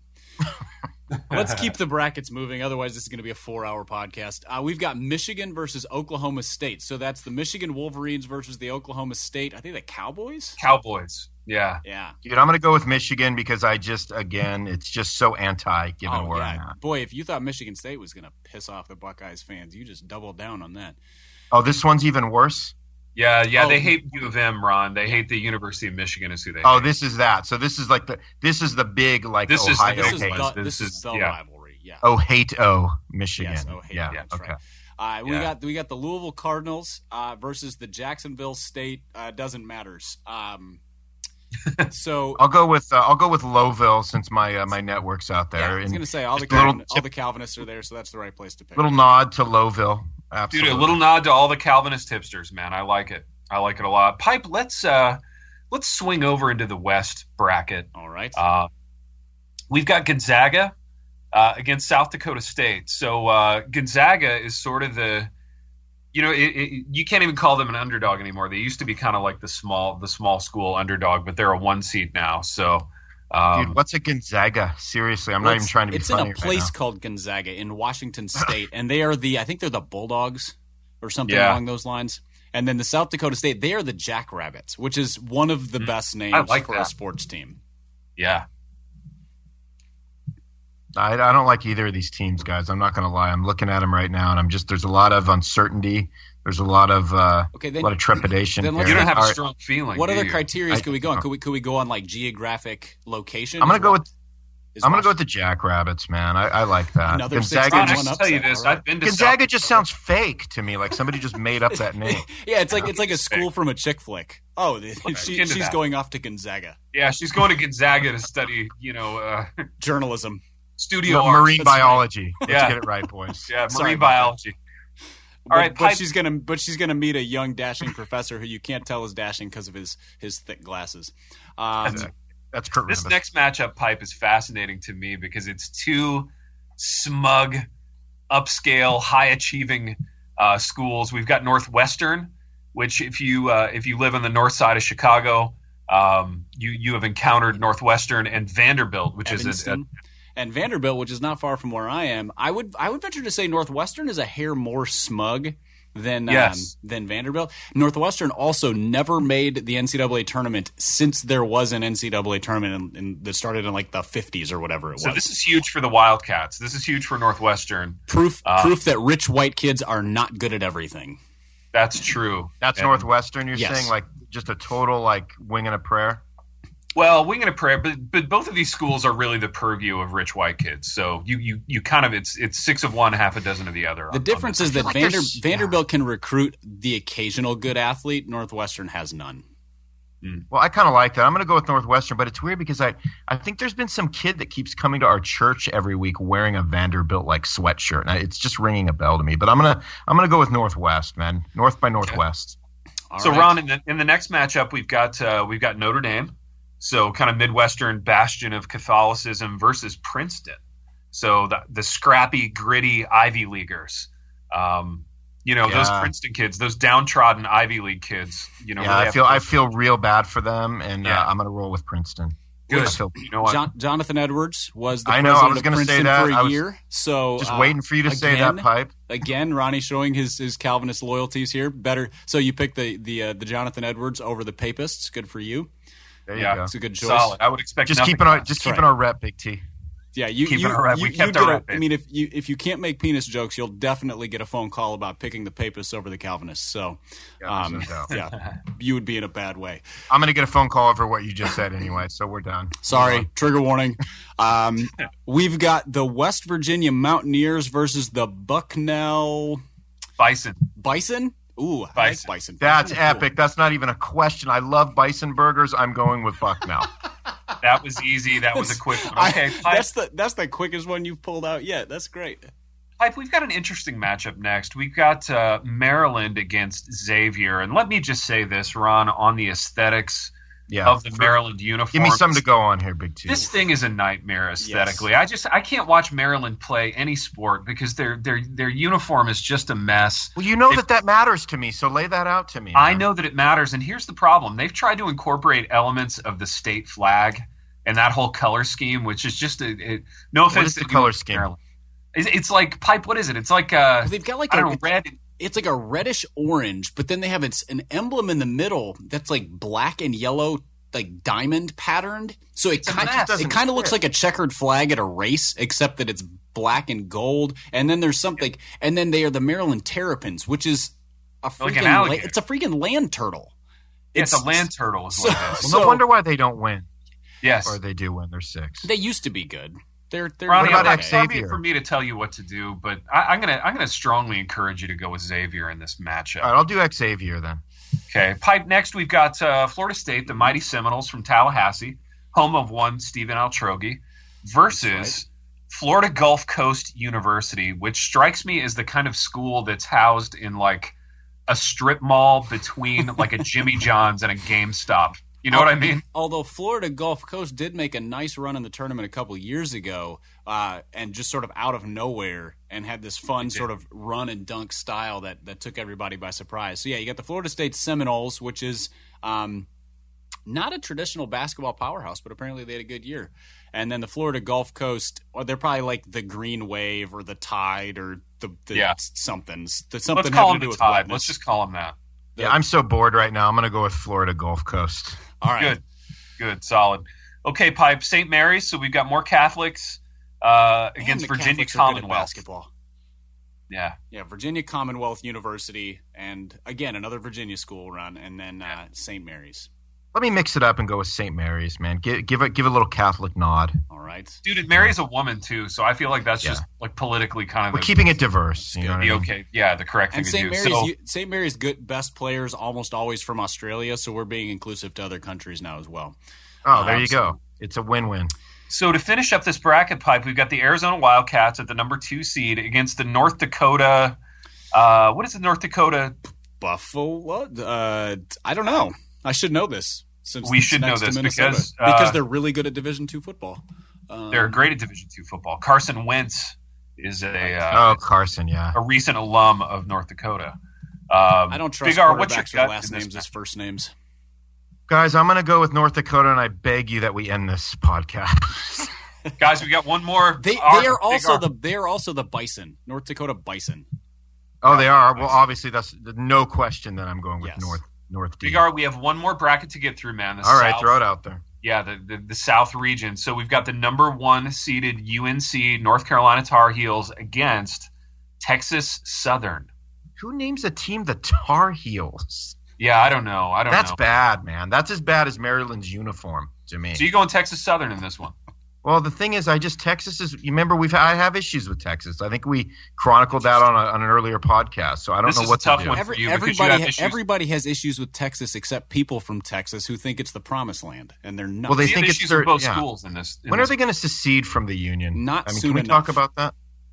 let's keep the brackets moving. Otherwise, this is going to be a four-hour podcast. Uh, we've got Michigan versus Oklahoma State. So that's the Michigan Wolverines versus the Oklahoma State. I think the Cowboys. Cowboys. Yeah. Yeah. Dude, I'm going to go with Michigan because I just, again, it's just so anti given Oh, where yeah. I'm at. Boy, if you thought Michigan State was going to piss off the Buckeyes fans, you just doubled down on that. Oh, this one's even worse? Yeah, yeah, Oh. they hate U of M, Ron. They hate the University of Michigan is who they Oh, hate. this is that. So this is like the, this is the big, like, This is the Ohio This is Okay. hate. the, This this is is- the yeah. rivalry. Yeah. Oh, hate, oh, Michigan. Yes, oh, hate, yeah, that's okay. right. Uh, we Yeah. got we got the Louisville Cardinals uh, versus the Jacksonville State. Uh, doesn't matters. Um, so I'll go with uh, I'll go with Lowville since my uh, my network's out yeah, there. I was And going to say all the just a little Calvin, all tip- the Calvinists are there, so that's the right place to pick. little nod to Lowville. Dude, Absolutely. a little nod to all the Calvinist hipsters, man. I like it. I like it a lot. Pipe, let's uh let's swing over into the West bracket. All right. Uh, we've got Gonzaga uh, against South Dakota State. So uh, Gonzaga is sort of the, you know, it, it, you can't even call them an underdog anymore. They used to be kind of like the small, the small school underdog, but they're a one seed now. So, um, Dude, what's a Gonzaga? Seriously, I'm Well, not even it's- trying to be It's funny in a right place now. called Gonzaga in Washington State, and they are the I think they're the Bulldogs or something Yeah. along those lines. And then the South Dakota State, they are the Jackrabbits, which is one of the best names like for a that. sports team. yeah, I, I don't like either of these teams, guys. I'm not going to lie. I'm looking at them right now, and I'm just there's a lot of uncertainty. There's a lot of uh, Okay, a then lot of trepidation. then let's here. you don't have All a right, strong feeling. what do other you? criteria I- could we go on? Could we could we go on like geographic location? I'm going to go with Is I'm going to go Wash- with the Jackrabbits, man. I, I like that. Another Gonzaga, Ron, I One can just, tell you upset, this. all right. I've been to Gonzaga South just Dakota. sounds fake to me. Like somebody just made up that name. Yeah, it's like it's like a school from a chick flick. Oh, she, into she's that. going off to Gonzaga. Yeah, she's going to Gonzaga to study, you know, uh, Journalism. studio No, art. marine That's right. biology. Let's Yeah. get it right, boys. Yeah, Sorry marine about that. biology. But, All right, but Pipe- she's gonna but she's gonna meet a young dashing professor who you can't tell is dashing because of his his thick glasses. Um, That's, that's Kurt This Rambis. next matchup, Pipe, is fascinating to me because it's two smug, upscale, high-achieving uh, schools. We've got Northwestern, which if you uh, if you live on the north side of Chicago, um, you you have encountered Northwestern, and Vanderbilt, which is a, a Evanston. And Vanderbilt, which is not far from where I am. I would I would venture to say Northwestern is a hair more smug than Yes. um, than Vanderbilt. Northwestern also never made the N C double A tournament since there was an N C double A tournament in, in, that started in like the fifties or whatever it so was. this is huge for the Wildcats. This is huge for Northwestern. proof uh, proof that rich white kids are not good at everything. That's true. That's And- Northwestern. You're Yes. saying like just a total like wing and a prayer. Well, wing and a prayer, but but both of these schools are really the purview of rich white kids. So you you, you kind of it's it's six of one, half a dozen of the other. The on- on difference this. is that like Vander, there's- Vanderbilt can recruit the occasional good athlete. Northwestern has none. Well, I kind of like that. I'm going to go with Northwestern, but it's weird because I, I think there's been some kid that keeps coming to our church every week wearing a Vanderbilt like sweatshirt, and I, it's just ringing a bell to me. But I'm gonna I'm gonna go with Northwest, man. North by Northwest. All so right. Ron, in the in the next matchup, we've got uh, we've got Notre Dame, so kind of Midwestern bastion of Catholicism versus Princeton. So the the scrappy, gritty Ivy Leaguers. Um, you know, Yeah. those Princeton kids, those downtrodden Ivy League kids. You know, Yeah, really I have feel to- I feel real bad for them, and Yeah. uh, I'm going to roll with Princeton. good. I feel- You know what? John, Jonathan Edwards was the I know, I president was of gonna say Princeton that. for a I was year. So Just uh, waiting for you to say again- that, Pipe. Again, Ronnie showing his, his Calvinist loyalties here. Better. So you picked the the uh, the Jonathan Edwards over the Papists. Good for you. There you Yeah. go. It's a good choice. Solid. I would expect Just nothing keeping our less. just That's keeping right. our rep, Big T. Yeah, you Keeping you, our rep. you, We you kept get our a- rep, I mean, if you if you can't make penis jokes, you'll definitely get a phone call about picking the Papists over the Calvinists. So, Yeah, um, there's no doubt. yeah, you would be in a bad way. I'm going to get a phone call over what you just said anyway, so we're done. Sorry, trigger warning. Um, we've got the West Virginia Mountaineers versus the Bucknell Bison. Bison. Ooh, I like Bison. Bison. That's Bison are cool. epic. That's not even a question. I love bison burgers. I'm going with Bucknell. That was easy. That was a quick one. I- Okay, Pipe, that's the that's the quickest one you've pulled out yet. That's great. Pipe, we've got an interesting matchup next. We've got uh, Maryland against Xavier. And let me just say this, Ron, on the aesthetics Yeah. of the Maryland uniform. Give me something to go on here, Big T. This thing is a nightmare aesthetically. I just I can't watch Maryland play any sport because their their their uniform is just a mess. Well, you know If- that that matters to me, so lay that out to me. I man. know that it matters, and here's the problem: they've tried to incorporate elements of the state flag and that whole color scheme, which is just a, a no offense is the to color you, scheme? Maryland. It's, it's like Pipe. What is it? It's like uh, They've got like I a don't know, red. it's like a reddish orange, but then they have it's an emblem in the middle that's like black and yellow, like diamond patterned. So it a kind mess. it kind of looks like a checkered flag at a race, except that it's black and gold. And then there's something, and then they are the Maryland Terrapins, which is a freaking Like an la- alligator. it's a freaking land turtle. It's, a land turtle, is so- what it is. Well, no so- wonder why they don't win, Yes. or they do win. They're six. They used to be good. They're they're Ronnie, What about I'm not Xavier? probably for me to tell you what to do, but I, I'm gonna I'm gonna strongly encourage you to go with Xavier in this matchup. All right, I'll do Xavier then. Okay, Pipe. Next, we've got uh, Florida State, the mighty Seminoles from Tallahassee, home of one Stephen Altrogi, versus That's Florida Gulf Coast University, which strikes me as the kind of school that's housed in like a strip mall between like a Jimmy John's and a GameStop. You know what I mean? Although Florida Gulf Coast did make a nice run in the tournament a couple years ago, uh, and just sort of out of nowhere, and had this fun sort of run and dunk style that that took everybody by surprise. So yeah, you got the Florida State Seminoles, which is um, not a traditional basketball powerhouse, but apparently they had a good year. And then the Florida Gulf Coast, or they're probably like the Green Wave or the Tide or the, the Yeah. somethings. The something Let's call having him to do the with Tide. wetness. Let's just call him that. Yeah, I'm so bored right now. I'm going to go with Florida Gulf Coast. All right. Good, good, solid. Okay, Pipe. Saint Mary's. So we've got more Catholics uh, Man, against the Virginia Catholics are good at Commonwealth. basketball. Yeah. Yeah, Virginia Commonwealth University, and again another Virginia school run, and then uh, Saint Mary's. Let me mix it up and go with Saint Mary's, man. Give give it give a little Catholic nod. All right, Dude, and Mary's a woman too, so I feel like that's Yeah. just like politically kind of We're the, keeping it diverse. You know what I the mean? okay, yeah, the correct thing and to Saint do. Mary's, So, you- Saint Mary's good best players almost always from Australia, so we're being inclusive to other countries now as well. Oh, there you Absolutely. go. It's a win-win. so to finish up this bracket, Pipe, we've got the Arizona Wildcats at the number two seed against the North Dakota. Uh, what is the North Dakota? Buffalo? Uh, I don't know. I should know this. Since We it's should know next to this Minnesota. because, uh, because they're really good at Division two football. Um, They're great at Division two football. Carson Wentz is a Oh, uh, Carson, yeah. a recent alum of North Dakota. Um, I don't trust Big R, what's your quarterbacks with gut last in this names as match? first names. Guys, I'm going to go with North Dakota, and I beg you that we end this podcast. Guys, we got one more. They R- they are Big also R. the they are also the Bison, North Dakota Bison. Oh, they are. Well, obviously, that's no question that I'm going with Yes. North North D. Big R, we have one more bracket to get through, man. The All right, South- throw it out there. Yeah, the, the the South region. So we've got the number one seeded U N C North Carolina Tar Heels against Texas Southern. Who names a team the Tar Heels? Yeah, I don't know. I don't That's know. bad, man. That's as bad as Maryland's uniform to me. So you going Texas Southern in this one? Well, the thing is, I just Texas is. You remember, we've I have issues with Texas. I think we chronicled that on, a, on an earlier podcast. So I don't This know is what a tough to do. one. Every, for you because you everybody, have ha- issues. everybody has issues with Texas except people from Texas who think it's the promised land, and they're not. Well, they You have think it's issues their- with both yeah. schools in this. in When are this- they going to secede from the union? Not I mean, soon can we enough. talk about that?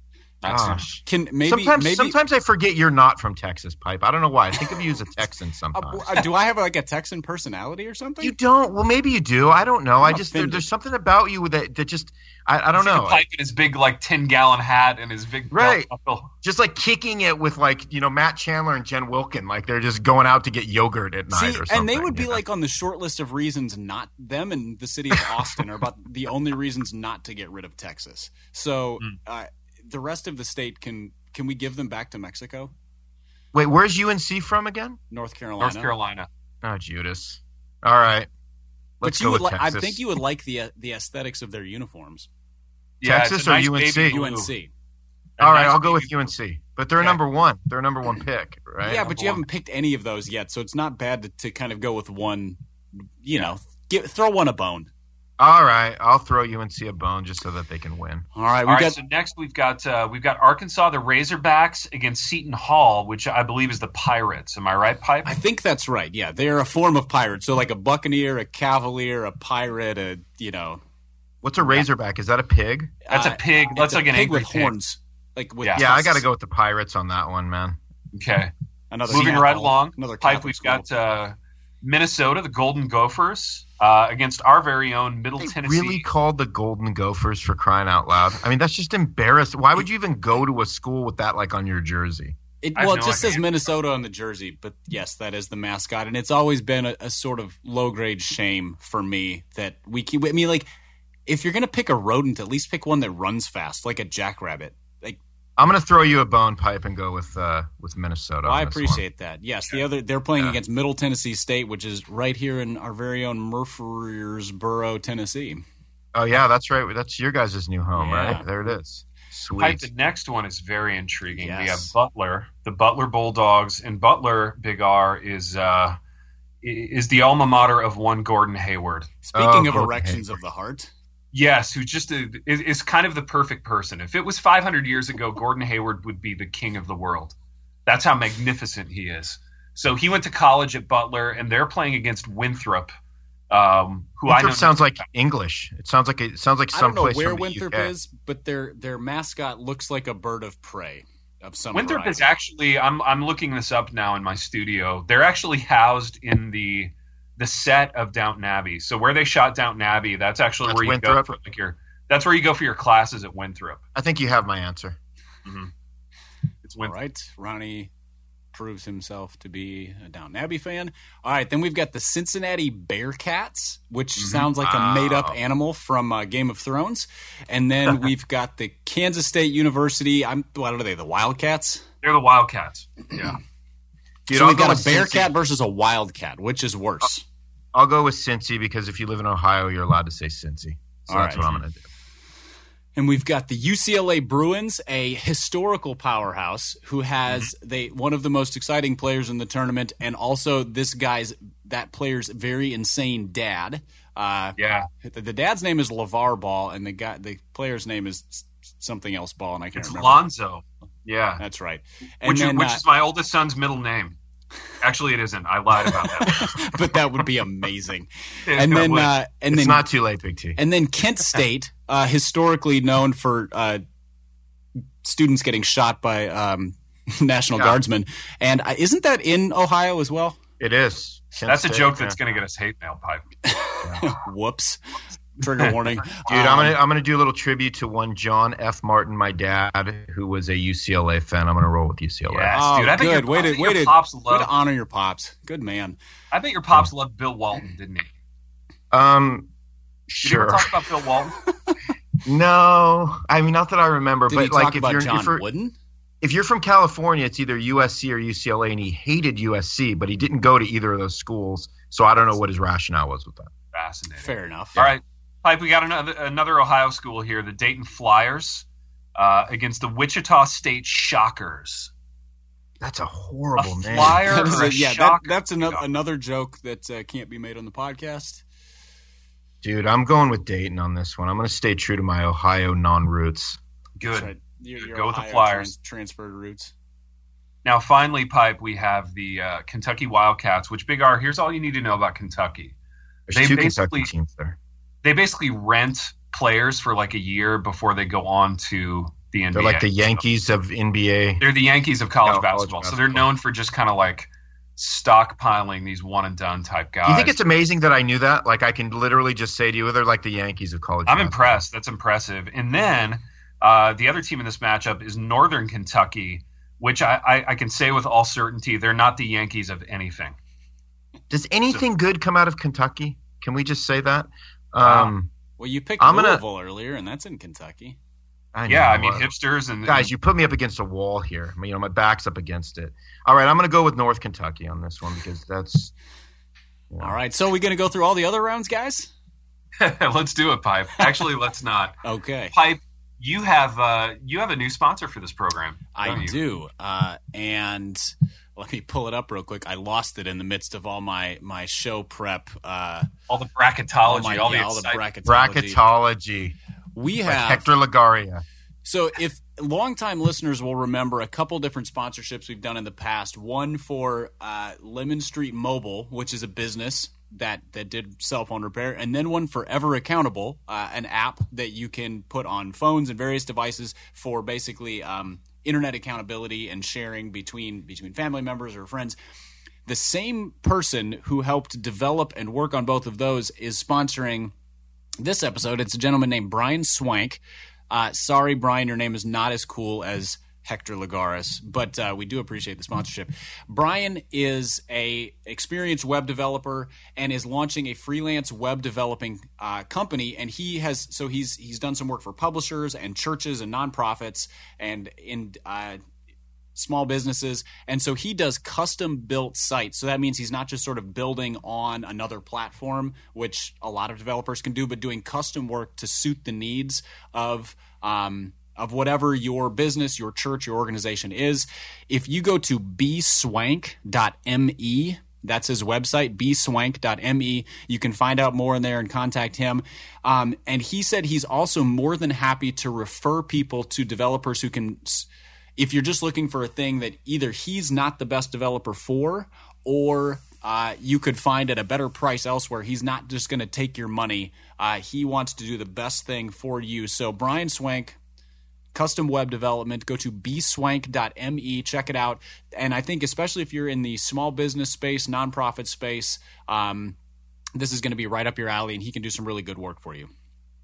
Gosh. Can maybe sometimes maybe sometimes I forget you're not from Texas, Pipe. I don't know why. I think of you as a Texan sometimes. uh, do I have like a Texan personality or something? You don't. Well, maybe you do. I don't know. I'm I just there, offended. there's something about you that that just I, I don't He's like know. a Pipe in his big like ten gallon hat and his big Right. belt buckle. Just like kicking it with like you know Matt Chandler and Jen Wilkin, like they're just going out to get yogurt at night See, or something. and they would be you know? like on the short list of reasons not them and the city of Austin are about the only reasons not to get rid of Texas. So Mm. uh, the rest of the state can can we give them back to Mexico, Wait, where's U N C from again? North Carolina? North Carolina. Oh, Judas. All right, let's But you go would with like. I Texas. think you would like the uh, the aesthetics of their uniforms. Yeah, Texas it's a or nice U N C? baby blue. U N C. A All right, nice I'll go with baby U N C. But they're Yeah. number one. They're number one pick, right? Yeah, but number you one. haven't picked any of those yet, so it's not bad to, to kind of go with one. You know, give, throw one a bone. All right, I'll throw U N C a bone just so that they can win. All right, All we right, got. so next we've got uh, we've got Arkansas, the Razorbacks against Seton Hall, which I believe is the Pirates. Am I right, Pipe? I think that's right. Yeah, they're a form of pirate. So like a buccaneer, a cavalier, a pirate, a you know. What's a Razorback? Is that a pig? That's a uh, pig. it's That's a like an pig angry with pig. horns. Like with Yeah. Yeah, I got to tusks. go with the Pirates on that one, man. Okay. Another Moving Catholic- right along, Another Pipe, Catholic we've school. got uh, Minnesota, the Golden Gophers, uh, against our very own Middle They Tennessee. really called the Golden Gophers for crying out loud. I mean, that's just embarrassing. Why would you even go to a school with that like on your jersey? It, I have well, it no just says idea. Minnesota on the jersey, but yes, that is the mascot, and it's always been a, a sort of low grade shame for me that we keep. I mean, like if you're gonna pick a rodent, at least pick one that runs fast, like a jackrabbit. Like I'm going to throw you a bone Pipe and go with uh, with Minnesota. I on this one. appreciate that. Yes, the other they're playing Yeah. against Middle Tennessee State, which is right here in our very own Murfreesboro, Tennessee. Oh yeah, that's right. That's your guys' new home, Yeah. right? There it is. Sweet. Pipe, the next one is very intriguing. We have Yes. Butler, the Butler Bulldogs, and Butler, Big R, is uh, is the alma mater of one Gordon Hayward. Speaking Oh, of Gordon erections Hayward. of the heart, Yes, who's just a, is, is kind of the perfect person. If it was five hundred years ago, Gordon Hayward would be the king of the world. That's how magnificent he is. So he went to college at Butler, and they're playing against Winthrop, um, who I know Winthrop sounds nothing like English. It sounds like it sounds like I don't know someplace where from the Winthrop U K. is, but their their mascot looks like a bird of prey of some Winthrop variety. is actually I'm I'm looking this up now in my studio. They're actually housed in the the set of Downton Abbey. So where they shot Downton Abbey, that's actually That's where you Winthrop? go for like your that's where you go for your classes at Winthrop. I think you have my answer. It's All Winthrop. right, Ronnie proves himself to be a Downton Abbey fan. All right, then we've got the Cincinnati Bearcats, which sounds like Wow. a made-up animal from uh, Game of Thrones. And then we've got the Kansas State University. I'm what are they? The Wildcats. They're the Wildcats. Yeah. Dude, so I'll we've go got a with Bearcat Cincy. versus a Wildcat. Which is worse? I'll go with Cincy because if you live in Ohio, you're allowed to say Cincy. So All that's right. what I'm going to do. And we've got the U C L A Bruins, a historical powerhouse who has Mm-hmm. they one of the most exciting players in the tournament, and also this guy's that player's very insane dad. Uh, Yeah. the, the dad's name is LeVar Ball, and the guy the player's name is s- something else Ball, and I can't It's remember. Lonzo. Yeah. That's right. And Which, then, is, which uh, is my oldest son's middle name. Actually, it isn't. I lied about that. but that would be amazing. It and then would. uh, and It's then not too late, Big T. And then Kent State, uh, historically known for uh, students getting shot by um, National Yeah. Guardsmen. And uh, isn't that in Ohio as well? It is. Kent That's a State, joke yeah. that's going to get us hate mail, Pipe. Whoops. Trigger warning. Dude, Um, I'm gonna I'm gonna do a little tribute to one John F. Martin, my dad, who was a U C L A fan. I'm gonna roll with U C L A. Yes, Oh, dude. I think good. your, Way I to, think way your to, pops way to loved. honor your pops. Good man. I think your pops loved Bill Walton, didn't he? Um, Did you ever sure. talk about Bill Walton? No, I mean not that I remember, Did but he like talk if about you're John if you're, Wooden? if you're from California, it's either U S C or U C L A, and he hated U S C, but he didn't go to either of those schools. So I don't know what his rationale was with that. Fascinating. Fair enough. All right, Pipe. We got another another Ohio school here, the Dayton Flyers, uh, against the Wichita State Shockers. That's a A horrible name. flyer That is or a a- yeah, that, shocker? that's another, another joke that uh, can't be made on the podcast. Dude, I'm going with Dayton on this one. I'm going to stay true to my Ohio non-roots. Good. That's right. Your, your Go with the Ohio Flyers. trans- transferred roots. Now, finally, Pipe, we have the uh, Kentucky Wildcats, which, Big R, here's all you need to know about Kentucky. There's They two basically- Kentucky teams there. They basically rent players for like a year before they go on to the N B A. They're like the Yankees of N B A. They're the Yankees of college, Oh, college basketball. So basketball. they're known for just kind of like stockpiling these one and done type guys. Do you think it's amazing that I knew that? Like I can literally just say to you, they're like the Yankees of college I'm basketball. impressed. That's impressive. And then uh, the other team in this matchup is Northern Kentucky, which I, I, I can say with all certainty they're not the Yankees of anything. Does anything so, good come out of Kentucky? Can we just say that? Wow. Um, well, you picked I'm Louisville gonna, earlier, and that's in Kentucky. I yeah, know. I mean hipsters and guys, you put me up against a wall here. You know, my back's up against it. All right, I'm going to go with North Kentucky on this one because that's. You know. All right, so are we going to go through all the other rounds, guys? Let's do it, Pipe. Actually, let's not. Okay, Pipe. You have uh, you have a new sponsor for this program. I you? do, uh, and let me pull it up real quick. I lost it in the midst of all my my show prep. Uh, all the bracketology, all, my, all, yeah, the, all the bracketology. Bracketology. We like have Hector Lagaria. So if longtime listeners will remember a couple different sponsorships we've done in the past. One for uh, Lemon Street Mobile, which is a business that, that did cell phone repair, and then one for Ever Accountable, uh, an app that you can put on phones and various devices for basically um, internet accountability and sharing between between family members or friends. The same person who helped develop and work on both of those is sponsoring this episode. It's a gentleman named Brian Swank. Uh, sorry, Brian, your name is not as cool as Hector Lagares, but uh, we do appreciate the sponsorship. Brian is a experienced web developer and is launching a freelance web developing uh, company. And he has so he's he's done some work for publishers and churches and nonprofits and in uh, small businesses. And so he does custom built sites. So that means he's not just sort of building on another platform, which a lot of developers can do, but doing custom work to suit the needs of um, of whatever your business, your church, your organization is. If you go to b swank dot m e, that's his website, b swank dot m e. You can find out more in there and contact him. Um, and he said he's also more than happy to refer people to developers who can – if you're just looking for a thing that either he's not the best developer for or uh, you could find at a better price elsewhere, he's not just going to take your money. Uh, he wants to do the best thing for you. So Brian Swank, custom web development, go to b swank dot m e, check it out. And I think especially if you're in the small business space, nonprofit space, um, this is going to be right up your alley, and he can do some really good work for you.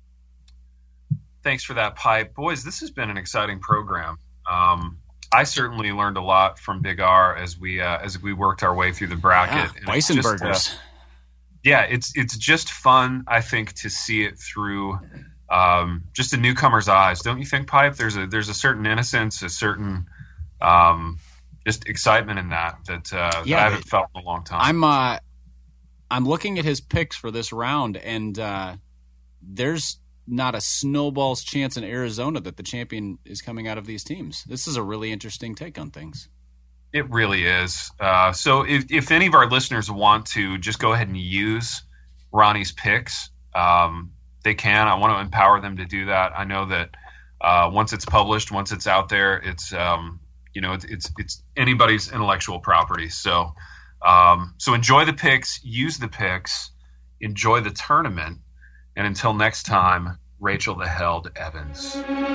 Thanks for that, Pipe. Boys, this has been an exciting program. Um, I certainly learned a lot from Big R as we uh, as we worked our way through the bracket. Yeah, bison just, burgers. Uh, yeah, it's it's just fun, I think, to see it through um, just a newcomer's eyes, don't you think, Pipe? There's a there's a certain innocence, a certain um, just excitement in that that, uh, yeah, that I haven't felt in a long time. I'm uh, I'm looking at his picks for this round, and uh, there's not a snowball's chance in Arizona that the champion is coming out of these teams. This is a really interesting take on things. It really is. Uh, so if, if any of our listeners want to just go ahead and use Ronnie's picks, um, they can. I want to empower them to do that. I know that uh, once it's published, once it's out there, it's um, you know it's, it's it's anybody's intellectual property. So um, so enjoy the picks, use the picks, enjoy the tournament. And until next time, Rachel the Held Evans.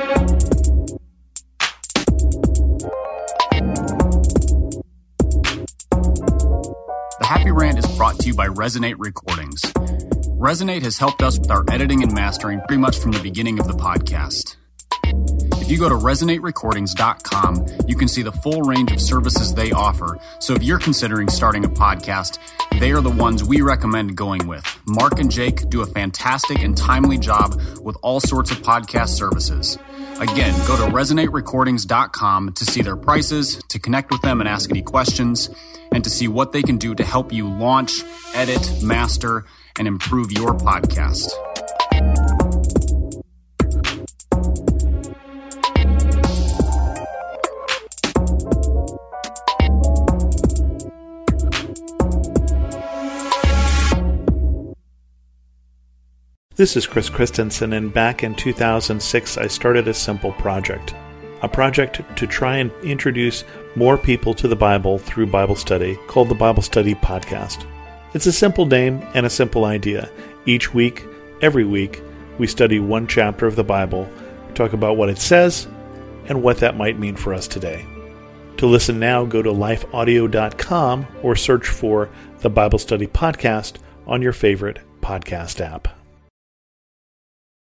The Happy Rant is brought to you by Resonate Recordings. Resonate has helped us with our editing and mastering pretty much from the beginning of the podcast. If you go to resonate recordings dot com, you can see the full range of services they offer. So if you're considering starting a podcast, they are the ones we recommend going with. Mark and Jake do a fantastic and timely job with all sorts of podcast services. Again, go to resonate recordings dot com to see their prices, to connect with them and ask any questions, and to see what they can do to help you launch, edit, master, and improve your podcast. This is Chris Christensen, and back in two thousand six I started a simple project. A project to try and introduce more people to the Bible through Bible study called the Bible Study Podcast. It's a simple name and a simple idea. Each week, every week, we study one chapter of the Bible, talk about what it says, and what that might mean for us today. To listen now, go to life audio dot com or search for the Bible Study Podcast on your favorite podcast app.